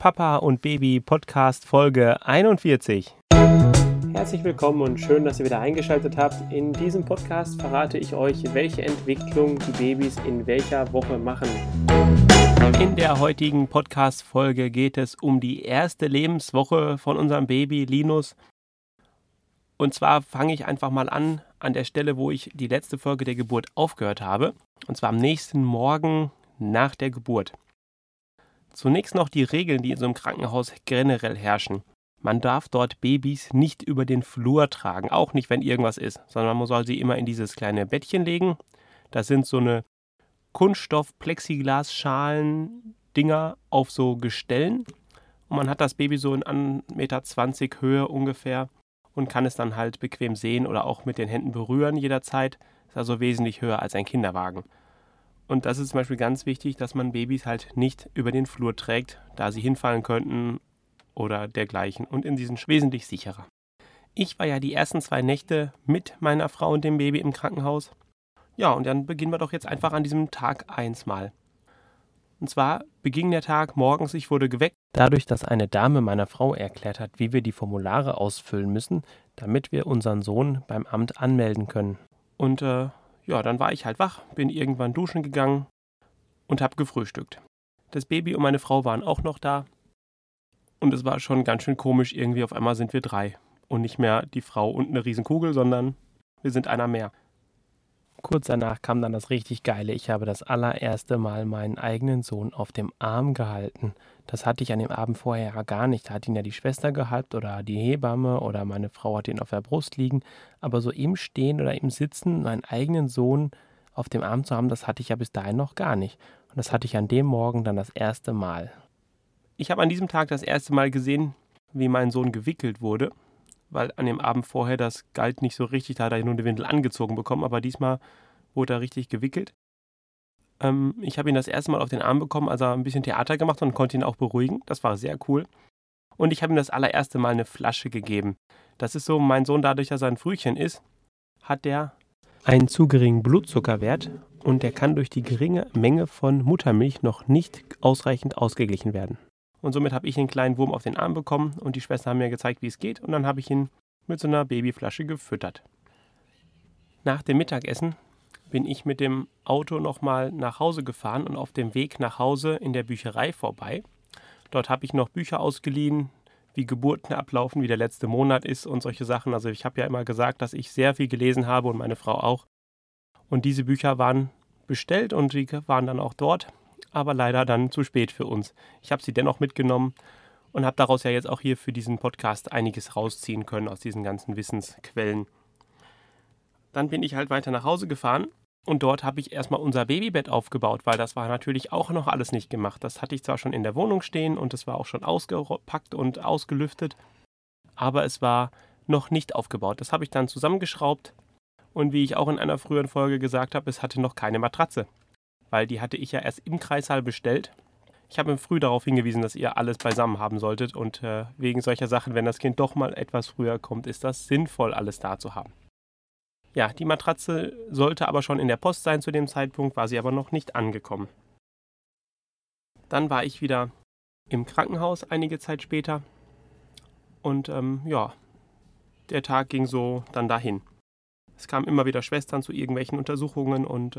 Papa und Baby Podcast Folge 41. Herzlich willkommen und schön, dass ihr wieder eingeschaltet habt. In diesem Podcast verrate ich euch, welche Entwicklung die Babys in welcher Woche machen. In der heutigen Podcast-Folge geht es um die erste Lebenswoche von unserem Baby Linus. Und zwar fange ich einfach mal an der Stelle, wo ich die letzte Folge der Geburt aufgehört habe. Und zwar am nächsten Morgen nach der Geburt. Zunächst noch die Regeln, die in so einem Krankenhaus generell herrschen. Man darf dort Babys nicht über den Flur tragen, auch nicht, wenn irgendwas ist, sondern man soll sie immer in dieses kleine Bettchen legen. Das sind so eine Kunststoff-Plexiglas-Schalen-Dinger auf so Gestellen. Und man hat das Baby so in 1,20 Meter Höhe ungefähr und kann es dann halt bequem sehen oder auch mit den Händen berühren jederzeit. Ist also wesentlich höher als ein Kinderwagen. Und das ist zum Beispiel ganz wichtig, dass man Babys halt nicht über den Flur trägt, da sie hinfallen könnten oder dergleichen. Und in diesen wesentlich sicherer. Ich war ja die ersten 2 Nächte mit meiner Frau und dem Baby im Krankenhaus. Ja, und dann beginnen wir doch jetzt einfach an diesem Tag 1 mal. Und zwar beging der Tag morgens, ich wurde geweckt, dadurch, dass eine Dame meiner Frau erklärt hat, wie wir die Formulare ausfüllen müssen, damit wir unseren Sohn beim Amt anmelden können. Und dann war ich halt wach, bin irgendwann duschen gegangen und habe gefrühstückt. Das Baby und meine Frau waren auch noch da. Und es war schon ganz schön komisch, irgendwie auf einmal sind wir 3. Und nicht mehr die Frau und eine Riesenkugel, sondern wir sind einer mehr. Kurz danach kam dann das richtig Geile. Ich habe das allererste Mal meinen eigenen Sohn auf dem Arm gehalten. Das hatte ich an dem Abend vorher ja gar nicht. Da hat ihn ja die Schwester gehabt oder die Hebamme oder meine Frau hat ihn auf der Brust liegen. Aber so im Stehen oder im Sitzen meinen eigenen Sohn auf dem Arm zu haben, das hatte ich ja bis dahin noch gar nicht. Und das hatte ich an dem Morgen dann das erste Mal. Ich habe an diesem Tag das erste Mal gesehen, wie mein Sohn gewickelt wurde. Weil an dem Abend vorher, das galt nicht so richtig, da hat er nur eine Windel angezogen bekommen, aber diesmal wurde er richtig gewickelt. Ich habe ihn das erste Mal auf den Arm bekommen, als er ein bisschen Theater gemacht hat und konnte ihn auch beruhigen. Das war sehr cool. Und ich habe ihm das allererste Mal eine Flasche gegeben. Das ist so, mein Sohn, dadurch, dass er ein Frühchen ist, hat der einen zu geringen Blutzuckerwert und der kann durch die geringe Menge von Muttermilch noch nicht ausreichend ausgeglichen werden. Und somit habe ich einen kleinen Wurm auf den Arm bekommen und die Schwester haben mir gezeigt, wie es geht. Und dann habe ich ihn mit so einer Babyflasche gefüttert. Nach dem Mittagessen bin ich mit dem Auto nochmal nach Hause gefahren und auf dem Weg nach Hause in der Bücherei vorbei. Dort habe ich noch Bücher ausgeliehen, wie Geburten ablaufen, wie der letzte Monat ist und solche Sachen. Also ich habe ja immer gesagt, dass ich sehr viel gelesen habe und meine Frau auch. Und diese Bücher waren bestellt und die waren dann auch dort. Aber leider dann zu spät für uns. Ich habe sie dennoch mitgenommen und habe daraus ja jetzt auch hier für diesen Podcast einiges rausziehen können aus diesen ganzen Wissensquellen. Dann bin ich halt weiter nach Hause gefahren und dort habe ich erstmal unser Babybett aufgebaut, weil das war natürlich auch noch alles nicht gemacht. Das hatte ich zwar schon in der Wohnung stehen und es war auch schon ausgepackt und ausgelüftet, aber es war noch nicht aufgebaut. Das habe ich dann zusammengeschraubt und wie ich auch in einer früheren Folge gesagt habe, es hatte noch keine Matratze. Weil die hatte ich ja erst im Kreissaal bestellt. Ich habe mir früh darauf hingewiesen, dass ihr alles beisammen haben solltet und wegen solcher Sachen, wenn das Kind doch mal etwas früher kommt, ist das sinnvoll, alles da zu haben. Ja, die Matratze sollte aber schon in der Post sein zu dem Zeitpunkt, war sie aber noch nicht angekommen. Dann war ich wieder im Krankenhaus einige Zeit später und der Tag ging so dann dahin. Es kamen immer wieder Schwestern zu irgendwelchen Untersuchungen und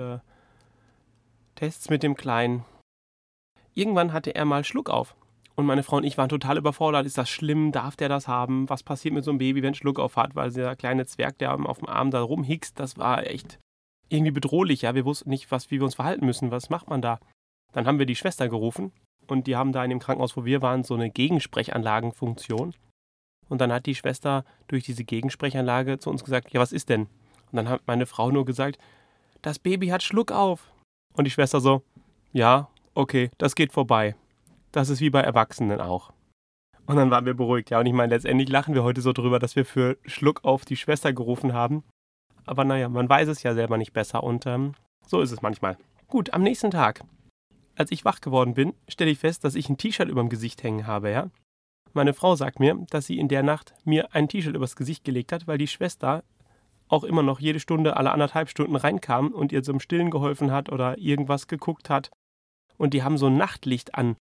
Tests mit dem Kleinen. Irgendwann hatte er mal Schluckauf. Und meine Frau und ich waren total überfordert. Ist das schlimm? Darf der das haben? Was passiert mit so einem Baby, wenn es Schluckauf hat? Weil der kleine Zwerg, der auf dem Arm da rumhickst, das war echt irgendwie bedrohlich. Ja? Wir wussten nicht, wie wir uns verhalten müssen. Was macht man da? Dann haben wir die Schwester gerufen. Und die haben da in dem Krankenhaus, wo wir waren, so eine Gegensprechanlagenfunktion. Und dann hat die Schwester durch diese Gegensprechanlage zu uns gesagt, ja, was ist denn? Und dann hat meine Frau nur gesagt, das Baby hat Schluckauf. Und die Schwester so, ja, okay, das geht vorbei. Das ist wie bei Erwachsenen auch. Und dann waren wir beruhigt. Ja, und ich meine, letztendlich lachen wir heute so drüber, dass wir für Schluckauf die Schwester gerufen haben. Aber naja, man weiß es ja selber nicht besser und so ist es manchmal. Gut, am nächsten Tag, als ich wach geworden bin, stelle ich fest, dass ich ein T-Shirt überm Gesicht hängen habe, ja. Meine Frau sagt mir, dass sie in der Nacht mir ein T-Shirt übers Gesicht gelegt hat, weil die Schwester auch immer noch jede Stunde, alle 1,5 Stunden reinkam und ihr zum Stillen geholfen hat oder irgendwas geguckt hat. Und die haben so ein Nachtlicht an.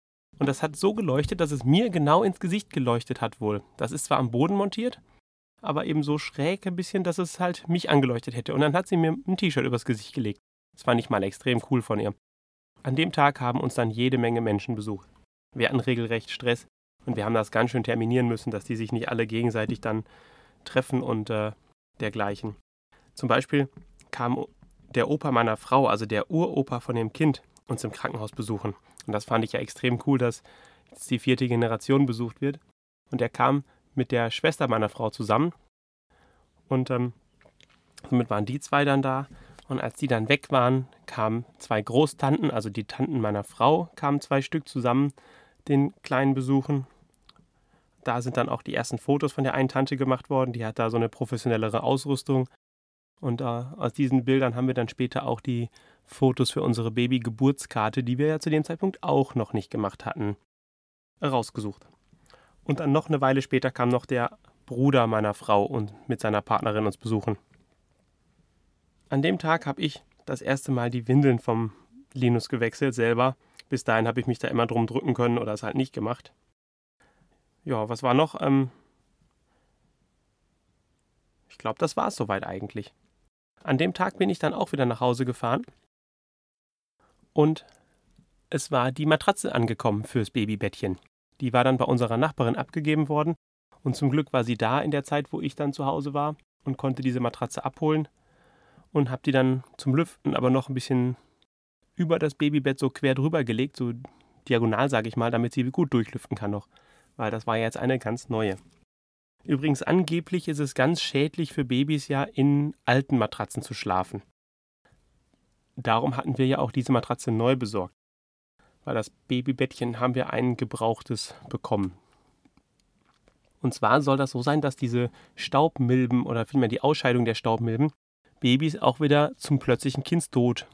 Und das hat so geleuchtet, dass es mir genau ins Gesicht geleuchtet hat wohl. Das ist zwar am Boden montiert, aber eben so schräg ein bisschen, dass es halt mich angeleuchtet hätte. Und dann hat sie mir ein T-Shirt übers Gesicht gelegt. Das fand ich mal extrem cool von ihr. An dem Tag haben uns dann jede Menge Menschen besucht. Wir hatten regelrecht Stress und wir haben das ganz schön terminieren müssen, dass die sich nicht alle gegenseitig dann treffen und dergleichen. Zum Beispiel kam der Opa meiner Frau, also der Uropa von dem Kind, uns im Krankenhaus besuchen. Und das fand ich ja extrem cool, dass jetzt die 4. Generation besucht wird. Und er kam mit der Schwester meiner Frau zusammen. Und somit waren die 2 dann da. Und als die dann weg waren, kamen 2 Großtanten, also die Tanten meiner Frau, kamen 2 Stück zusammen den Kleinen besuchen. Da sind dann auch die ersten Fotos von der einen Tante gemacht worden. Die hat da so eine professionellere Ausrüstung. Und aus diesen Bildern haben wir dann später auch die Fotos für unsere Baby-Geburtskarte, die wir ja zu dem Zeitpunkt auch noch nicht gemacht hatten, rausgesucht. Und dann noch eine Weile später kam noch der Bruder meiner Frau und mit seiner Partnerin uns besuchen. An dem Tag habe ich das erste Mal die Windeln vom Linus gewechselt selber. Bis dahin habe ich mich da immer drum drücken können oder es halt nicht gemacht. Ja, was war noch? Ich glaube, das war es soweit eigentlich. An dem Tag bin ich dann auch wieder nach Hause gefahren und es war die Matratze angekommen fürs Babybettchen. Die war dann bei unserer Nachbarin abgegeben worden und zum Glück war sie da in der Zeit, wo ich dann zu Hause war und konnte diese Matratze abholen und habe die dann zum Lüften aber noch ein bisschen über das Babybett so quer drüber gelegt, so diagonal sage ich mal, damit sie gut durchlüften kann noch, weil das war ja jetzt eine ganz neue. Übrigens, angeblich ist es ganz schädlich für Babys ja, in alten Matratzen zu schlafen. Darum hatten wir ja auch diese Matratze neu besorgt. Weil das Babybettchen haben wir ein gebrauchtes bekommen. Und zwar soll das so sein, dass diese Staubmilben oder vielmehr die Ausscheidung der Staubmilben Babys auch wieder zum plötzlichen Kindstod,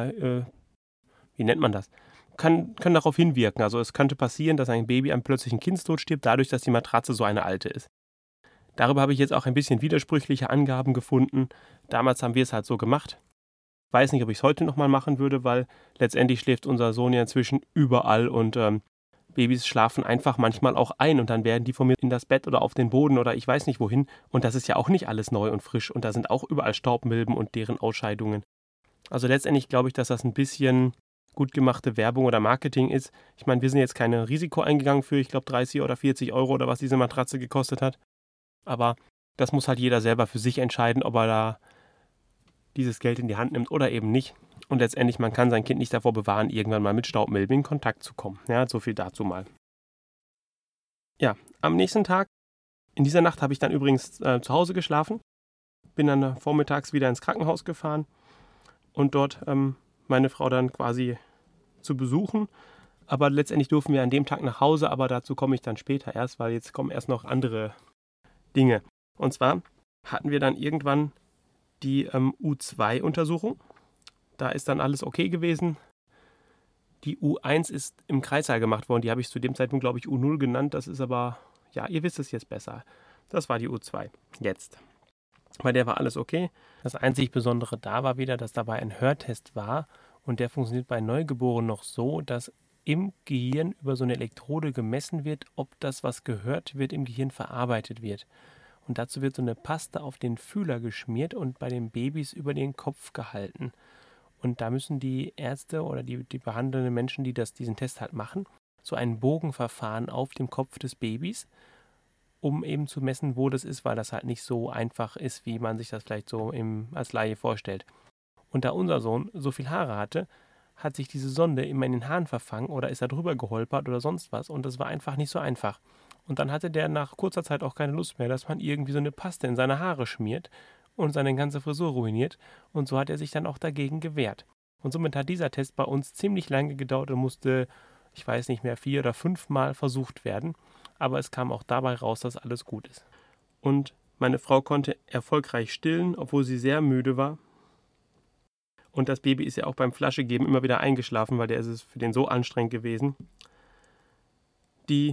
wie nennt man das? Können darauf hinwirken. Also es könnte passieren, dass ein Baby am plötzlichen Kindstod stirbt, dadurch, dass die Matratze so eine alte ist. Darüber habe ich jetzt auch ein bisschen widersprüchliche Angaben gefunden. Damals haben wir es halt so gemacht. Ich weiß nicht, ob ich es heute nochmal machen würde, weil letztendlich schläft unser Sohn ja inzwischen überall und Babys schlafen einfach manchmal auch ein und dann werden die von mir in das Bett oder auf den Boden oder ich weiß nicht wohin. Und das ist ja auch nicht alles neu und frisch und da sind auch überall Staubmilben und deren Ausscheidungen. Also letztendlich glaube ich, dass das ein bisschen gut gemachte Werbung oder Marketing ist. Ich meine, wir sind jetzt kein Risiko eingegangen für, ich glaube, 30 oder 40 Euro oder was diese Matratze gekostet hat. Aber das muss halt jeder selber für sich entscheiden, ob er da dieses Geld in die Hand nimmt oder eben nicht. Und letztendlich, man kann sein Kind nicht davor bewahren, irgendwann mal mit Staubmilben in Kontakt zu kommen. Ja, so viel dazu mal. Ja, am nächsten Tag, in dieser Nacht habe ich dann übrigens zu Hause geschlafen. Bin dann vormittags wieder ins Krankenhaus gefahren und dort meine Frau dann quasi zu besuchen. Aber letztendlich durften wir an dem Tag nach Hause, aber dazu komme ich dann später erst, weil jetzt kommen erst noch andere Dinge. Und zwar hatten wir dann irgendwann die U2-Untersuchung. Da ist dann alles okay gewesen. Die U1 ist im Kreissaal gemacht worden. Die habe ich zu dem Zeitpunkt, glaube ich, U0 genannt. Das ist aber, ja, ihr wisst es jetzt besser. Das war die U2. Jetzt. Bei der war alles okay. Das einzig Besondere da war wieder, dass dabei ein Hörtest war. Und der funktioniert bei Neugeborenen noch so, dass im Gehirn über so eine Elektrode gemessen wird, ob das, was gehört wird, im Gehirn verarbeitet wird. Und dazu wird so eine Paste auf den Fühler geschmiert und bei den Babys über den Kopf gehalten. Und da müssen die Ärzte oder die behandelnden Menschen, die diesen Test halt machen, so einen Bogen verfahren auf dem Kopf des Babys, um eben zu messen, wo das ist, weil das halt nicht so einfach ist, wie man sich das vielleicht so als Laie vorstellt. Und da unser Sohn so viel Haare hatte, hat sich diese Sonde immer in den Haaren verfangen oder ist da drüber geholpert oder sonst was und das war einfach nicht so einfach. Und dann hatte der nach kurzer Zeit auch keine Lust mehr, dass man irgendwie so eine Paste in seine Haare schmiert und seine ganze Frisur ruiniert. Und so hat er sich dann auch dagegen gewehrt. Und somit hat dieser Test bei uns ziemlich lange gedauert und musste, ich weiß nicht mehr, 4 oder 5 Mal versucht werden. Aber es kam auch dabei raus, dass alles gut ist. Und meine Frau konnte erfolgreich stillen, obwohl sie sehr müde war. Und das Baby ist ja auch beim Flaschegeben immer wieder eingeschlafen, weil der ist es für den so anstrengend gewesen. Die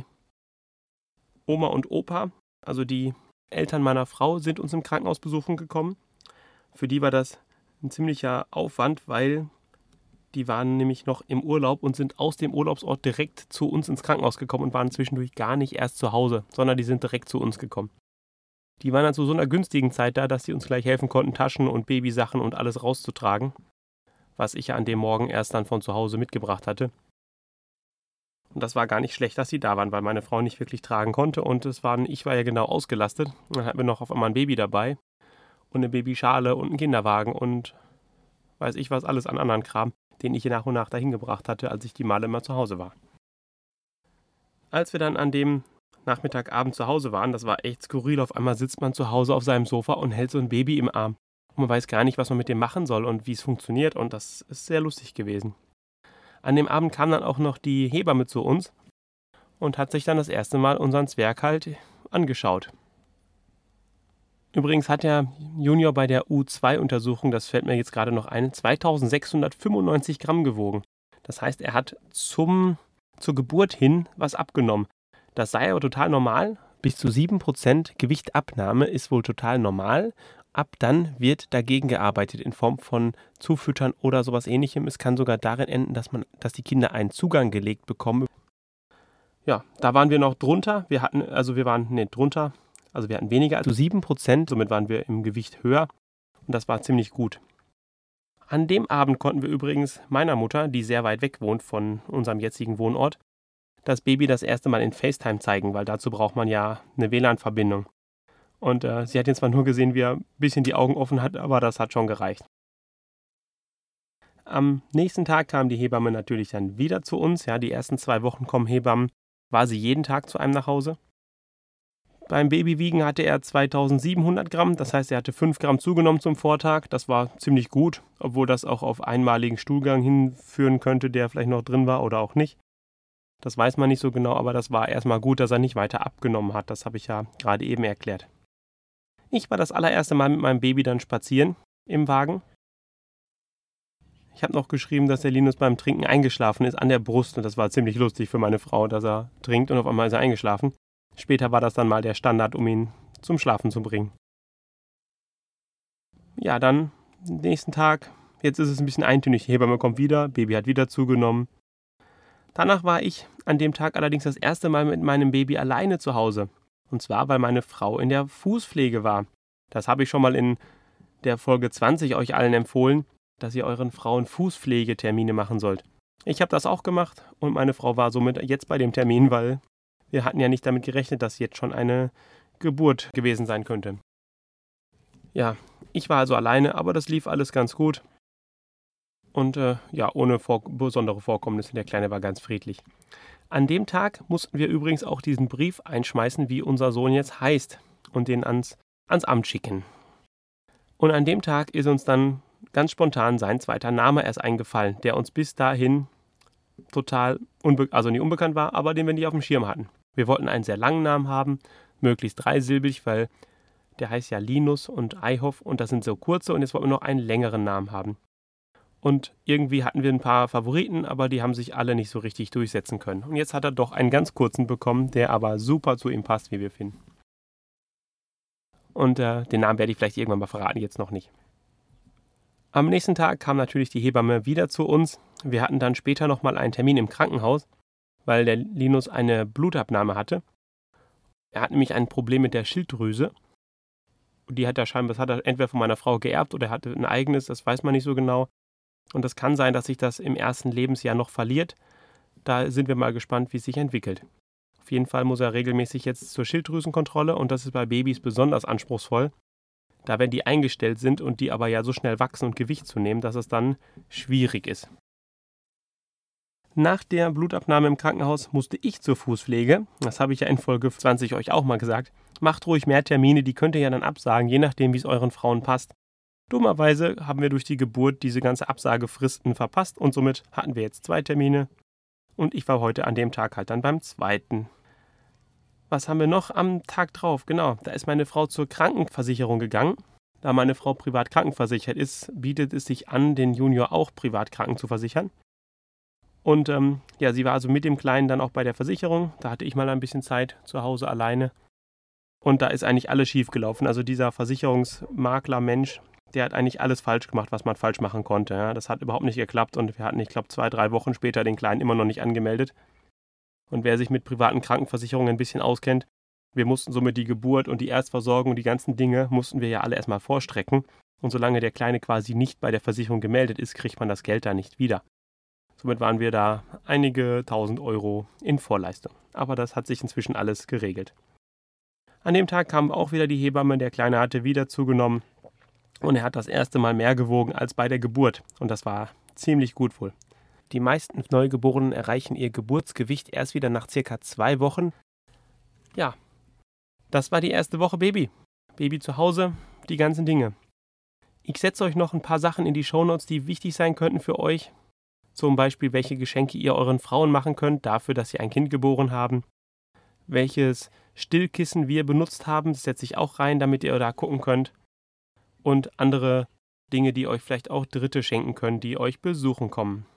Oma und Opa, also die Eltern meiner Frau, sind uns im Krankenhaus besuchen gekommen. Für die war das ein ziemlicher Aufwand, weil Die waren nämlich noch im Urlaub und sind aus dem Urlaubsort direkt zu uns ins Krankenhaus gekommen und waren zwischendurch gar nicht erst zu Hause, sondern die sind direkt zu uns gekommen. Die waren dann zu so einer günstigen Zeit da, dass sie uns gleich helfen konnten, Taschen und Babysachen und alles rauszutragen, was ich ja an dem Morgen erst dann von zu Hause mitgebracht hatte. Und das war gar nicht schlecht, dass sie da waren, weil meine Frau nicht wirklich tragen konnte und ich war ja genau ausgelastet. Und dann hatten wir noch auf einmal ein Baby dabei und eine Babyschale und einen Kinderwagen und weiß ich was alles an anderen Kram, den ich nach und nach dahin gebracht hatte, als ich die Male immer zu Hause war. Als wir dann an dem Nachmittagabend zu Hause waren, das war echt skurril, auf einmal sitzt man zu Hause auf seinem Sofa und hält so ein Baby im Arm. Und man weiß gar nicht, was man mit dem machen soll und wie es funktioniert und das ist sehr lustig gewesen. An dem Abend kam dann auch noch die Hebamme zu uns und hat sich dann das erste Mal unseren Zwerg halt angeschaut. Übrigens hat der Junior bei der U2-Untersuchung, das fällt mir jetzt gerade noch ein, 2695 Gramm gewogen. Das heißt, er hat zur Geburt hin was abgenommen. Das sei aber total normal. Bis zu 7% Gewichtabnahme ist wohl total normal. Ab dann wird dagegen gearbeitet in Form von Zufüttern oder sowas Ähnlichem. Es kann sogar darin enden, dass die Kinder einen Zugang gelegt bekommen. Ja, da waren wir noch drunter. Wir hatten weniger als 7%, somit waren wir im Gewicht höher und das war ziemlich gut. An dem Abend konnten wir übrigens meiner Mutter, die sehr weit weg wohnt von unserem jetzigen Wohnort, das Baby das erste Mal in FaceTime zeigen, weil dazu braucht man ja eine WLAN-Verbindung. Und sie hat jetzt zwar nur gesehen, wie er ein bisschen die Augen offen hat, aber das hat schon gereicht. Am nächsten Tag kam die Hebamme natürlich dann wieder zu uns. Ja, die ersten 2 Wochen kommen Hebammen, war sie jeden Tag zu einem nach Hause. Beim Babywiegen hatte er 2700 Gramm, das heißt, er hatte 5 Gramm zugenommen zum Vortag. Das war ziemlich gut, obwohl das auch auf einmaligen Stuhlgang hinführen könnte, der vielleicht noch drin war oder auch nicht. Das weiß man nicht so genau, aber das war erstmal gut, dass er nicht weiter abgenommen hat. Das habe ich ja gerade eben erklärt. Ich war das allererste Mal mit meinem Baby dann spazieren im Wagen. Ich habe noch geschrieben, dass der Linus beim Trinken eingeschlafen ist an der Brust und das war ziemlich lustig für meine Frau, dass er trinkt und auf einmal ist er eingeschlafen. Später war das dann mal der Standard, um ihn zum Schlafen zu bringen. Ja, dann nächsten Tag, jetzt ist es ein bisschen eintönig, die Hebamme kommt wieder, Baby hat wieder zugenommen. Danach war ich an dem Tag allerdings das erste Mal mit meinem Baby alleine zu Hause. Und zwar, weil meine Frau in der Fußpflege war. Das habe ich schon mal in der Folge 20 euch allen empfohlen, dass ihr euren Frauen Fußpflegetermine machen sollt. Ich habe das auch gemacht und meine Frau war somit jetzt bei dem Termin, weil wir hatten ja nicht damit gerechnet, dass jetzt schon eine Geburt gewesen sein könnte. Ja, ich war also alleine, aber das lief alles ganz gut. Und ohne besondere Vorkommnisse, der Kleine war ganz friedlich. An dem Tag mussten wir übrigens auch diesen Brief einschmeißen, wie unser Sohn jetzt heißt, und den ans Amt schicken. Und an dem Tag ist uns dann ganz spontan sein zweiter Name erst eingefallen, der uns bis dahin total nicht unbekannt war, aber den wir nicht auf dem Schirm hatten. Wir wollten einen sehr langen Namen haben, möglichst dreisilbig, weil der heißt ja Linus und Eihoff und das sind so kurze und jetzt wollten wir noch einen längeren Namen haben. Und irgendwie hatten wir ein paar Favoriten, aber die haben sich alle nicht so richtig durchsetzen können. Und jetzt hat er doch einen ganz kurzen bekommen, der aber super zu ihm passt, wie wir finden. Und den Namen werde ich vielleicht irgendwann mal verraten, jetzt noch nicht. Am nächsten Tag kam natürlich die Hebamme wieder zu uns. Wir hatten dann später nochmal einen Termin im Krankenhaus, weil der Linus eine Blutabnahme hatte. Er hat nämlich ein Problem mit der Schilddrüse. Die hat er scheinbar, das hat er entweder von meiner Frau geerbt oder er hatte ein eigenes, das weiß man nicht so genau. Und es kann sein, dass sich das im ersten Lebensjahr noch verliert. Da sind wir mal gespannt, wie es sich entwickelt. Auf jeden Fall muss er regelmäßig jetzt zur Schilddrüsenkontrolle und das ist bei Babys besonders anspruchsvoll. Da wenn die eingestellt sind und die aber ja so schnell wachsen und Gewicht zunehmen, dass es dann schwierig ist. Nach der Blutabnahme im Krankenhaus musste ich zur Fußpflege. Das habe ich ja in Folge 20 euch auch mal gesagt. Macht ruhig mehr Termine, die könnt ihr ja dann absagen, je nachdem, wie es euren Frauen passt. Dummerweise haben wir durch die Geburt diese ganze Absagefristen verpasst und somit hatten wir jetzt 2 Termine. Und ich war heute an dem Tag halt dann beim 2. Was haben wir noch am Tag drauf? Genau, da ist meine Frau zur Krankenversicherung gegangen. Da meine Frau privat krankenversichert ist, bietet es sich an, den Junior auch privat kranken zu versichern. Und sie war also mit dem Kleinen dann auch bei der Versicherung. Da hatte ich mal ein bisschen Zeit zu Hause alleine. Und da ist eigentlich alles schief gelaufen. Also dieser Versicherungsmakler-Mensch, der hat eigentlich alles falsch gemacht, was man falsch machen konnte. Ja. Das hat überhaupt nicht geklappt und wir hatten, ich glaube, 2, 3 Wochen später den Kleinen immer noch nicht angemeldet. Und wer sich mit privaten Krankenversicherungen ein bisschen auskennt, wir mussten somit die Geburt und die Erstversorgung und die ganzen Dinge mussten wir ja alle erstmal vorstrecken. Und solange der Kleine quasi nicht bei der Versicherung gemeldet ist, kriegt man das Geld da nicht wieder. Somit waren wir da einige 1.000 Euro in Vorleistung. Aber das hat sich inzwischen alles geregelt. An dem Tag kam auch wieder die Hebamme, der Kleine hatte wieder zugenommen und er hat das erste Mal mehr gewogen als bei der Geburt. Und das war ziemlich gut wohl. Die meisten Neugeborenen erreichen ihr Geburtsgewicht erst wieder nach circa 2 Wochen. Ja, das war die erste Woche Baby. Baby zu Hause, die ganzen Dinge. Ich setze euch noch ein paar Sachen in die Shownotes, die wichtig sein könnten für euch. Zum Beispiel, welche Geschenke ihr euren Frauen machen könnt, dafür, dass sie ein Kind geboren haben. Welches Stillkissen wir benutzt haben, das setze ich auch rein, damit ihr da gucken könnt. Und andere Dinge, die euch vielleicht auch Dritte schenken können, die euch besuchen kommen.